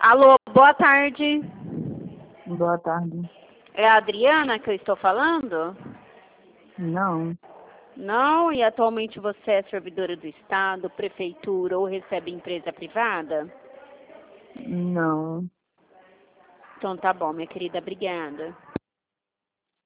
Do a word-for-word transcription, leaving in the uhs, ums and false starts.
Alô, boa tarde. Boa tarde. É a Adriana que eu estou falando? Não, Não, e atualmente você é servidora do Estado, prefeitura ou recebe empresa privada? não. Então tá bom, minha querida, obrigada.